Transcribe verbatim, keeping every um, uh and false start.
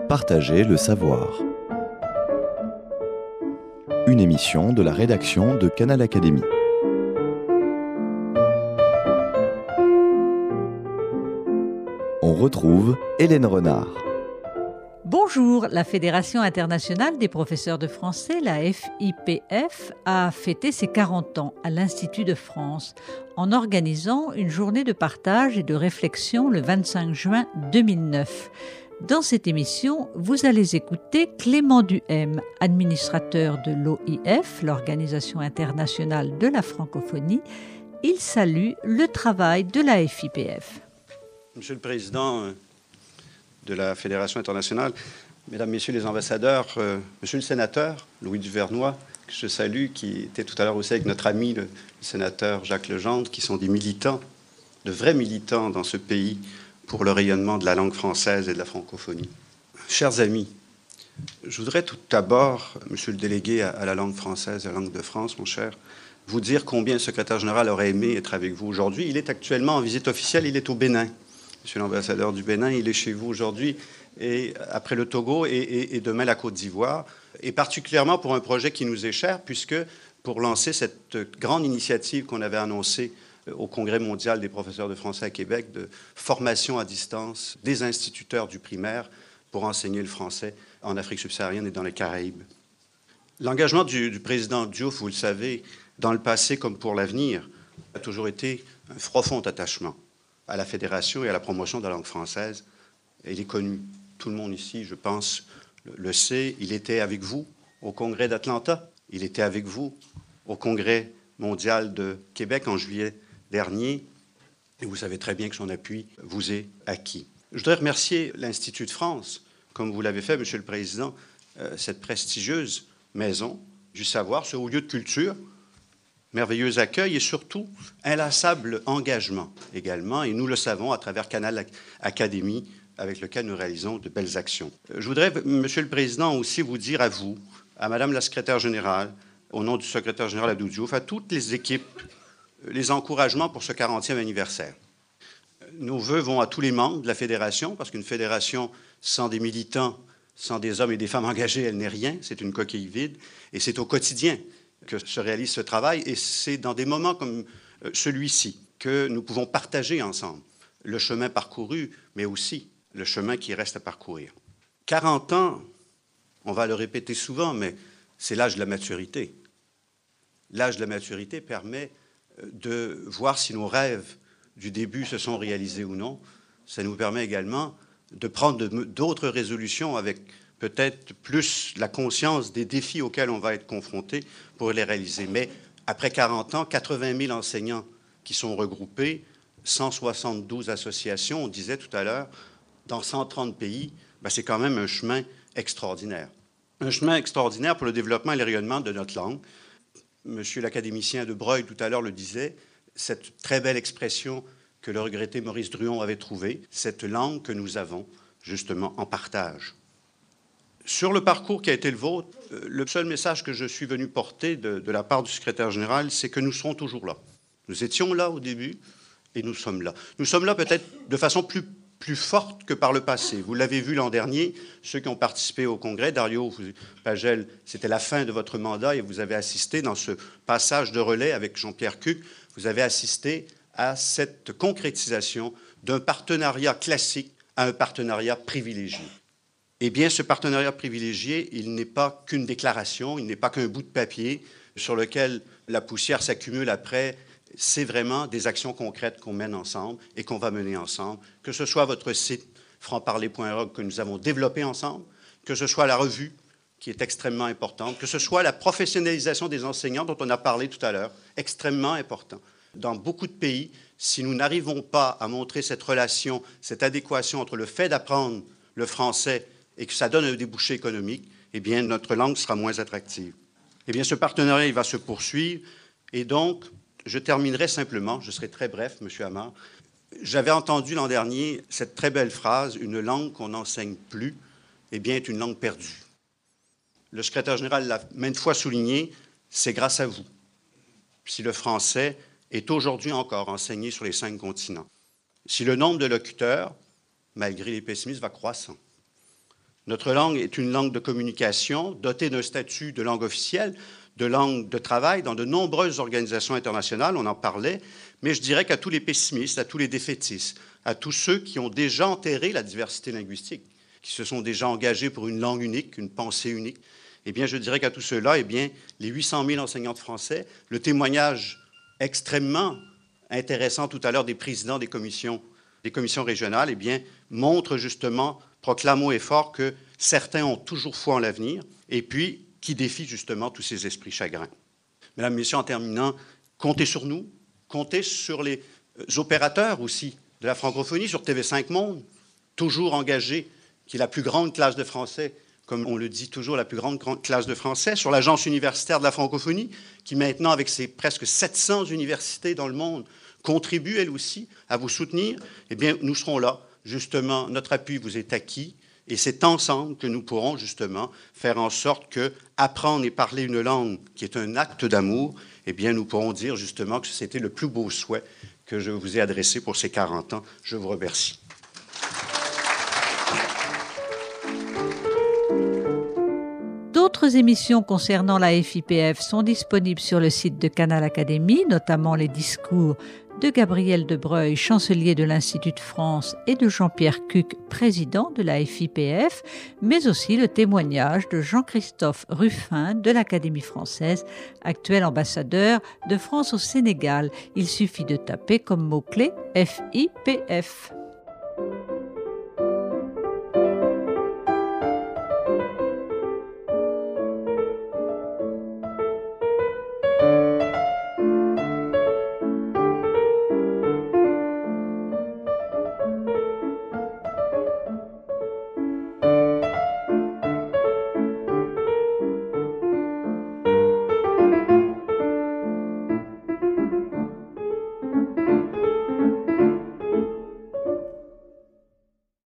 Partager le savoir. Une émission de la rédaction de Canal Académie. On retrouve Hélène Renard. Bonjour, la Fédération internationale des professeurs de français, la F I P F, a fêté ses quarante ans à l'Institut de France en organisant une journée de partage et de réflexion le vingt-cinq juin deux mille neuf. Dans cette émission, vous allez écouter Clément Duhem, administrateur de l'O I F, l'Organisation internationale de la francophonie. Il salue le travail de la F I P F. Monsieur le Président de la Fédération internationale, Mesdames, Messieurs les ambassadeurs, euh, Monsieur le Sénateur, Louis Duvernois, que je salue, qui était tout à l'heure aussi avec notre ami, le, le Sénateur Jacques Legendre, qui sont des militants, de vrais militants dans ce pays pour le rayonnement de la langue française et de la francophonie. Chers amis, je voudrais tout d'abord, Monsieur le délégué à, à la langue française et à la langue de France, mon cher, vous dire combien le secrétaire général aurait aimé être avec vous aujourd'hui. Il est actuellement en visite officielle, il est au Bénin. Monsieur l'ambassadeur du Bénin, il est chez vous aujourd'hui, et après le Togo et, et, et demain la Côte d'Ivoire, et particulièrement pour un projet qui nous est cher, puisque pour lancer cette grande initiative qu'on avait annoncée au Congrès mondial des professeurs de français à Québec, de formation à distance des instituteurs du primaire pour enseigner le français en Afrique subsaharienne et dans les Caraïbes. L'engagement du, du président Diouf, vous le savez, dans le passé comme pour l'avenir, a toujours été un profond attachement à la Fédération et à la promotion de la langue française. Et il est connu. Tout le monde ici, je pense, le sait. Il était avec vous au Congrès d'Atlanta. Il était avec vous au Congrès mondial de Québec en juillet dernier. Et vous savez très bien que son appui vous est acquis. Je voudrais remercier l'Institut de France, comme vous l'avez fait, Monsieur le Président, euh, cette prestigieuse maison du savoir, ce haut lieu de culture, merveilleux accueil et surtout inlassable engagement également, et nous le savons à travers Canal Académie, avec lequel nous réalisons de belles actions. Je voudrais, Monsieur le Président, aussi vous dire à vous, à Madame la Secrétaire générale, au nom du Secrétaire général Abdou Diouf, à toutes les équipes, les encouragements pour ce quarantième anniversaire. Nos vœux vont à tous les membres de la Fédération, parce qu'une fédération sans des militants, sans des hommes et des femmes engagés, elle n'est rien, c'est une coquille vide, et c'est au quotidien que se réalise ce travail, et c'est dans des moments comme celui-ci que nous pouvons partager ensemble le chemin parcouru, mais aussi le chemin qui reste à parcourir. quarante ans, on va le répéter souvent, mais c'est l'âge de la maturité. L'âge de la maturité permet de voir si nos rêves du début se sont réalisés ou non. Ça nous permet également de prendre d'autres résolutions avec peut-être plus la conscience des défis auxquels on va être confronté pour les réaliser. Mais après quarante ans, quatre-vingt mille enseignants qui sont regroupés, cent soixante-douze associations, on disait tout à l'heure, dans cent trente pays, ben c'est quand même un chemin extraordinaire. Un chemin extraordinaire pour le développement et le rayonnement de notre langue. Monsieur l'académicien de Broglie, tout à l'heure, le disait, cette très belle expression que le regretté Maurice Druon avait trouvée, cette langue que nous avons justement en partage. Sur le parcours qui a été le vôtre, le seul message que je suis venu porter de, de la part du secrétaire général, c'est que nous serons toujours là. Nous étions là au début et nous sommes là. Nous sommes là peut-être de façon plus, plus forte que par le passé. Vous l'avez vu l'an dernier, ceux qui ont participé au congrès, Dario Pagel, c'était la fin de votre mandat et vous avez assisté dans ce passage de relais avec Jean-Pierre Cuc, vous avez assisté à cette concrétisation d'un partenariat classique à un partenariat privilégié. Eh bien, ce partenariat privilégié, il n'est pas qu'une déclaration, il n'est pas qu'un bout de papier sur lequel la poussière s'accumule après. C'est vraiment des actions concrètes qu'on mène ensemble et qu'on va mener ensemble, que ce soit votre site franc parler point org que nous avons développé ensemble, que ce soit la revue qui est extrêmement importante, que ce soit la professionnalisation des enseignants dont on a parlé tout à l'heure, extrêmement important. Dans beaucoup de pays, si nous n'arrivons pas à montrer cette relation, cette adéquation entre le fait d'apprendre le français et que ça donne un débouché économique, eh bien, notre langue sera moins attractive. Eh bien, ce partenariat, il va se poursuivre. Et donc, je terminerai simplement, je serai très bref, M. Amar. J'avais entendu l'an dernier cette très belle phrase, « Une langue qu'on n'enseigne plus, eh bien, est une langue perdue ». Le secrétaire général l'a maintes fois souligné, c'est grâce à vous. Si le français est aujourd'hui encore enseigné sur les cinq continents, si le nombre de locuteurs, malgré les pessimistes, va croissant, Notre langue est une langue de communication dotée d'un statut de langue officielle, de langue de travail dans de nombreuses organisations internationales, on en parlait, mais je dirais qu'à tous les pessimistes, à tous les défaitistes, à tous ceux qui ont déjà enterré la diversité linguistique, qui se sont déjà engagés pour une langue unique, une pensée unique, eh bien, je dirais qu'à tous ceux-là, eh bien, les huit cent mille enseignants de français, le témoignage extrêmement intéressant tout à l'heure des présidents des commissions, des commissions régionales, eh bien, montre justement, proclame haut et fort que certains ont toujours foi en l'avenir, et puis qui défient justement tous ces esprits chagrins. Mesdames, Messieurs, en terminant, comptez sur nous, comptez sur les opérateurs aussi de la francophonie, sur T V cinq Monde, toujours engagés, qui est la plus grande classe de français, comme on le dit toujours, la plus grande classe de français, sur l'Agence universitaire de la francophonie, qui maintenant, avec ses presque sept cents universités dans le monde, contribue, elle aussi, à vous soutenir. Eh bien, nous serons là. Justement, notre appui vous est acquis. Et c'est ensemble que nous pourrons justement faire en sorte que apprendre et parler une langue qui est un acte d'amour, eh bien, nous pourrons dire justement que c'était le plus beau souhait que je vous ai adressé pour ces quarante ans. Je vous remercie. D'autres émissions concernant la F I P F sont disponibles sur le site de Canal Académie, notamment les discours de Gabriel Debreuil, chancelier de l'Institut de France, et de Jean-Pierre Cuc, président de la F I P F, mais aussi le témoignage de Jean-Christophe Ruffin de l'Académie française, actuel ambassadeur de France au Sénégal. Il suffit de taper comme mot-clé F I P F.